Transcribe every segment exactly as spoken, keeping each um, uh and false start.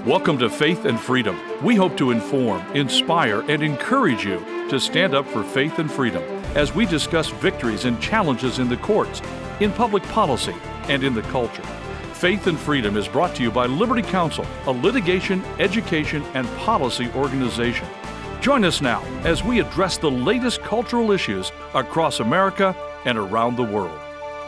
Welcome to Faith and Freedom. We hope to inform, inspire, and encourage you to stand up for faith and freedom as we discuss victories and challenges in the courts, in public policy, and in the culture. Faith and Freedom is brought to you by Liberty Counsel, a litigation, education, and policy organization. Join us now as we address the latest cultural issues across America and around the world.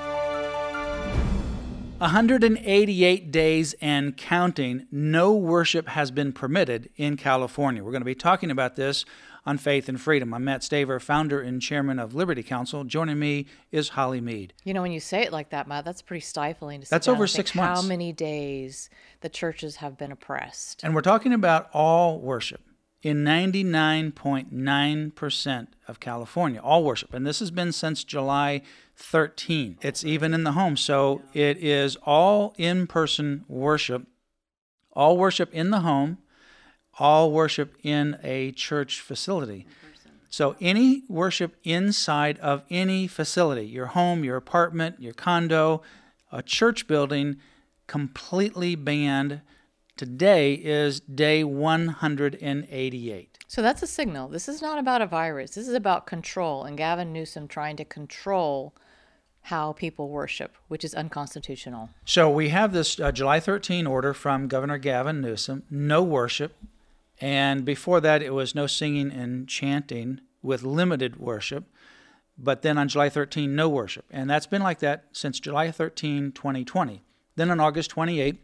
one hundred eighty-eight days and counting, no worship has been permitted in California. We're going to be talking about this on Faith and Freedom. I'm Matt Staver, founder and chairman of Liberty Counsel. Joining me is Holly Mead. You know, when you say it like that, Matt, that's pretty stifling to sit That's down over and six think months. How many days the churches have been oppressed. And we're talking about all worship in ninety-nine point nine percent of California, all worship. And this has been since July thirteenth. It's even in the home. So it is all in-person worship, all worship in the home, all worship in a church facility. So any worship inside of any facility, your home, your apartment, your condo, a church building, completely banned. Today is day one hundred eighty-eight. So that's a signal. This is not about a virus. This is about control, and Gavin Newsom trying to control how people worship, which is unconstitutional. So we have this uh, July thirteenth order from Governor Gavin Newsom, no worship. And before that, it was no singing and chanting with limited worship. But then on July thirteenth, no worship. And that's been like that since July thirteenth, twenty twenty. Then on August twenty-eighth,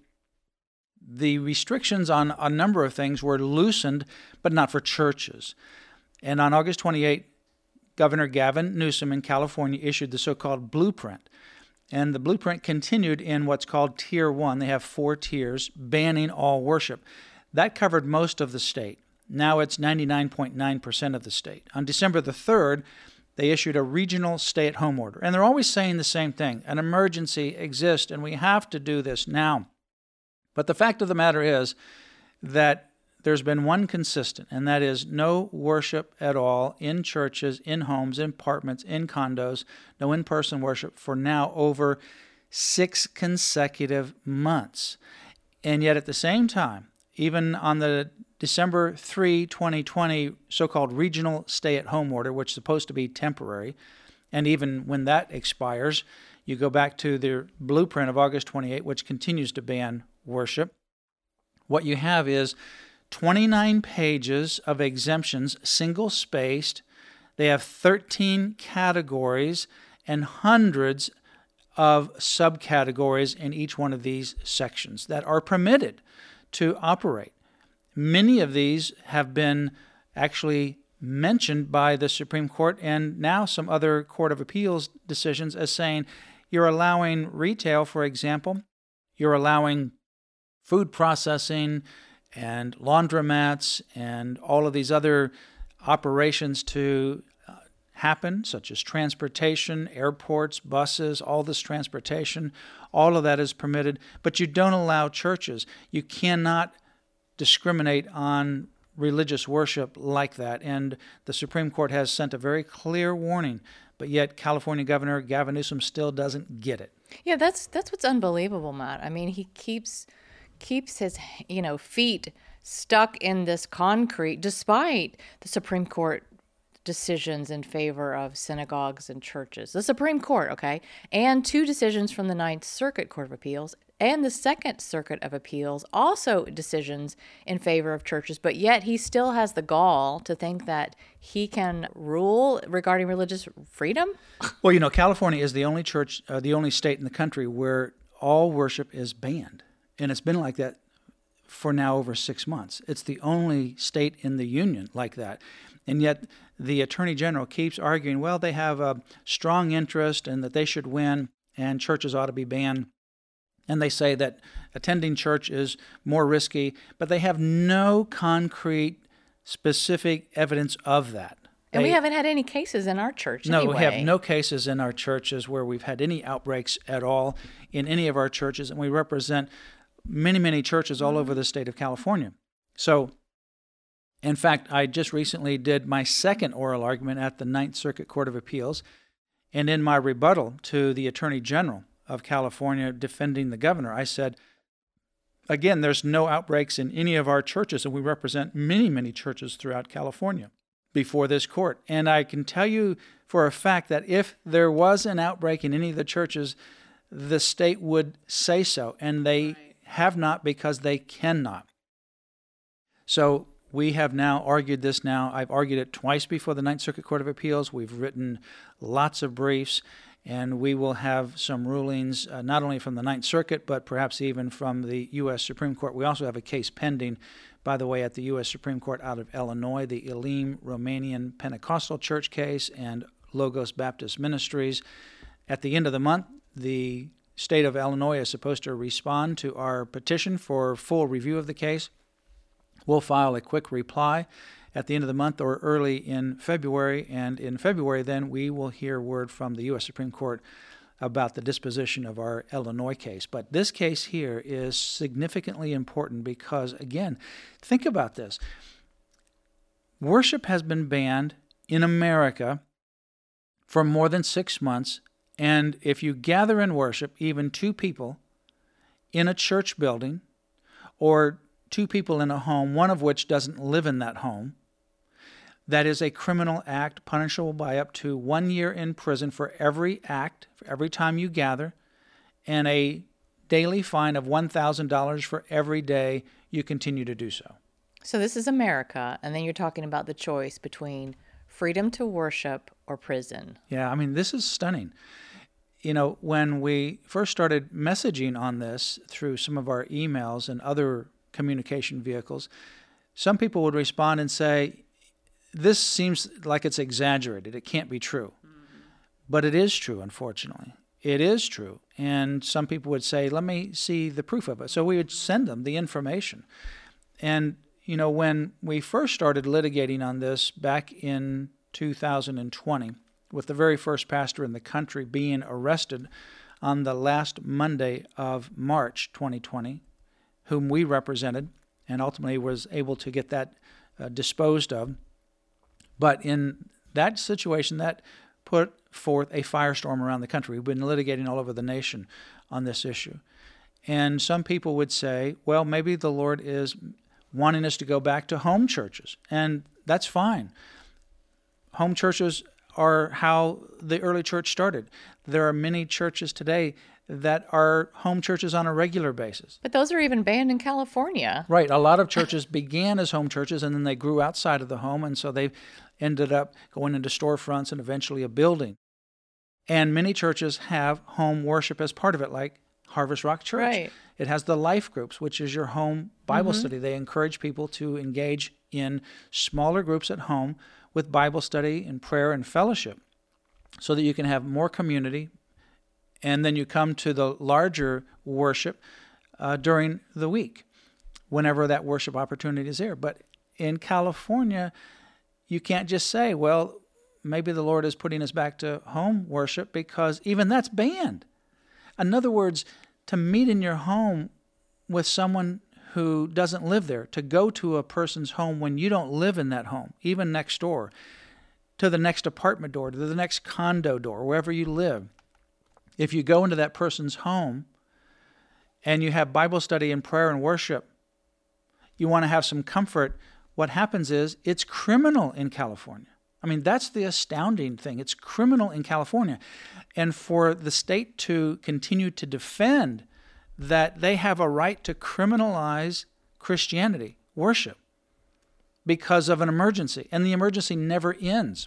the restrictions on a number of things were loosened, but not for churches. And on August twenty-eighth, Governor Gavin Newsom in California issued the so-called blueprint. And the blueprint continued in what's called Tier one. They have four tiers, banning all worship. That covered most of the state. Now it's ninety-nine point nine percent of the state. On December the third, they issued a regional stay-at-home order. And they're always saying the same thing. An emergency exists, and we have to do this now. But the fact of the matter is that there's been one consistent, and that is no worship at all in churches, in homes, in apartments, in condos, no in-person worship for now over six consecutive months. And yet at the same time, even on the December third, twenty twenty so-called regional stay-at-home order, which is supposed to be temporary, and even when that expires, you go back to the blueprint of August twenty-eighth, which continues to ban worship. What you have is twenty-nine pages of exemptions, single-spaced. They have thirteen categories and hundreds of subcategories in each one of these sections that are permitted to operate. Many of these have been actually mentioned by the Supreme Court and now some other Court of Appeals decisions as saying you're allowing retail, for example, you're allowing food processing and laundromats and all of these other operations to uh, happen, such as transportation, airports, buses, all this transportation, all of that is permitted, but you don't allow churches. You cannot discriminate on religious worship like that, and the Supreme Court has sent a very clear warning, but yet California Governor Gavin Newsom still doesn't get it. Yeah, that's that's what's unbelievable, Matt. I mean, he keeps keeps his, you know, feet stuck in this concrete despite the Supreme Court decisions in favor of synagogues and churches. The Supreme Court, okay, and two decisions from the Ninth Circuit Court of Appeals and the Second Circuit of Appeals, also decisions in favor of churches, but yet he still has the gall to think that he can rule regarding religious freedom? Well, you know, California is the only church, uh, the only state in the country where all worship is banned. And it's been like that for now over six months. It's the only state in the union like that. And yet the Attorney General keeps arguing, well, they have a strong interest and that they should win and churches ought to be banned. And they say that attending church is more risky, but they have no concrete, specific evidence of that. And they, we haven't had any cases in our church no, anyway. we have no cases in our churches where we've had any outbreaks at all in any of our churches, and we represent many, many churches all over the state of California. So, in fact, I just recently did my second oral argument at the Ninth Circuit Court of Appeals, and in my rebuttal to the Attorney General of California defending the governor, I said, Again, there's no outbreaks in any of our churches, and we represent many, many churches throughout California before this court. And I can tell you for a fact that if there was an outbreak in any of the churches, the state would say so, and they right. have not because they cannot. So we have now argued this now. I've argued it twice before the Ninth Circuit Court of Appeals. We've written lots of briefs, and we will have some rulings uh, not only from the Ninth Circuit, but perhaps even from the U S Supreme Court. We also have a case pending, by the way, at the U S Supreme Court out of Illinois, the Elim Romanian Pentecostal Church case and Logos Baptist Ministries. At the end of the month, the state of Illinois is supposed to respond to our petition for full review of the case. We'll file a quick reply at the end of the month or early in February, and in February then we will hear word from the U S Supreme Court about the disposition of our Illinois case. But this case here is significantly important because, again, think about this. Worship has been banned in America for more than six months, and if you gather in worship, even two people in a church building or two people in a home, one of which doesn't live in that home, that is a criminal act punishable by up to one year in prison for every act, for every time you gather, and a daily fine of one thousand dollars for every day you continue to do so. So this is America, and then you're talking about the choice between freedom to worship or prison. Yeah, I mean, this is stunning. You know, when we first started messaging on this through some of our emails and other communication vehicles, some people would respond and say, this seems like it's exaggerated. It can't be true. Mm-hmm. But it is true, unfortunately. It is true. And some people would say, let me see the proof of it. So we would send them the information. And, you know, when we first started litigating on this back in two thousand twenty, with the very first pastor in the country being arrested on the last Monday of March twenty twenty, whom we represented and ultimately was able to get that uh, disposed of. But in that situation, that put forth a firestorm around the country. We've been litigating all over the nation on this issue. And some people would say, well, maybe the Lord is wanting us to go back to home churches. And that's fine. Home churches are how the early church started. There are many churches today that are home churches on a regular basis. But those are even banned in California. Right. A lot of churches began as home churches, and then they grew outside of the home, and so they ended up going into storefronts and eventually a building. And many churches have home worship as part of it, like Harvest Rock Church. Right. It has the life groups, which is your home Bible mm-hmm. study. They encourage people to engage in smaller groups at home with Bible study and prayer and fellowship so that you can have more community. And then you come to the larger worship uh, during the week, whenever that worship opportunity is there. But in California, you can't just say, well, maybe the Lord is putting us back to home worship, because even that's banned. In other words, to meet in your home with someone who doesn't live there, to go to a person's home when you don't live in that home, even next door, to the next apartment door, to the next condo door, wherever you live. If you go into that person's home and you have Bible study and prayer and worship, you want to have some comfort, what happens is it's criminal in California. I mean, that's the astounding thing. It's criminal in California. And for the state to continue to defend that they have a right to criminalize Christianity, worship, because of an emergency. And the emergency never ends.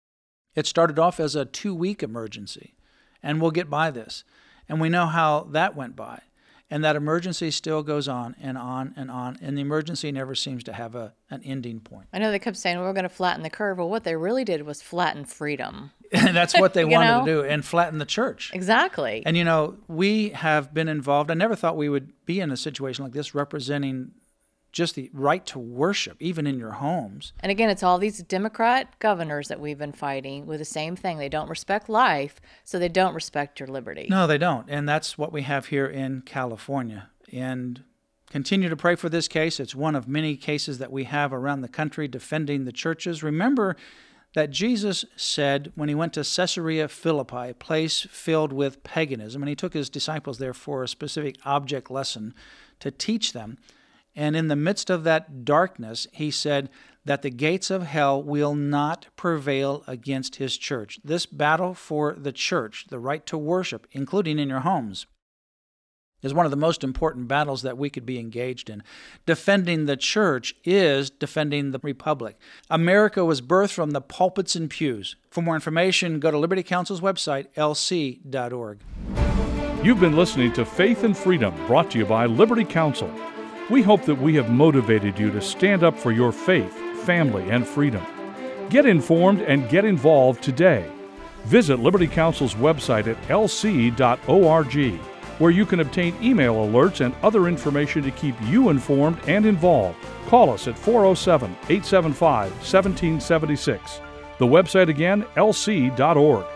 It started off as a two-week emergency. And we'll get by this. And we know how that went by. And that emergency still goes on and on and on. And the emergency never seems to have a an ending point. I know they kept saying, well, we're going to flatten the curve. Well, what they really did was flatten freedom. And that's what they wanted know? to do, and flatten the church. Exactly. And, you know, we have been involved. I never thought we would be in a situation like this, representing just the right to worship, even in your homes. And again, it's all these Democrat governors that we've been fighting with the same thing. They don't respect life, so they don't respect your liberty. No, they don't. And that's what we have here in California. And continue to pray for this case. It's one of many cases that we have around the country defending the churches. Remember that Jesus said when he went to Caesarea Philippi, a place filled with paganism, and he took his disciples there for a specific object lesson to teach them. And in the midst of that darkness, he said that the gates of hell will not prevail against his church. This battle for the church, the right to worship, including in your homes, is one of the most important battles that we could be engaged in. Defending the church is defending the republic. America was birthed from the pulpits and pews. For more information, go to Liberty Counsel's website, L C dot org. You've been listening to Faith and Freedom, brought to you by Liberty Counsel. We hope that we have motivated you to stand up for your faith, family, and freedom. Get informed and get involved today. Visit Liberty Counsel's website at L C dot org, where you can obtain email alerts and other information to keep you informed and involved. Call us at four oh seven, eight seven five, one seven seven six. The website again, L C dot org.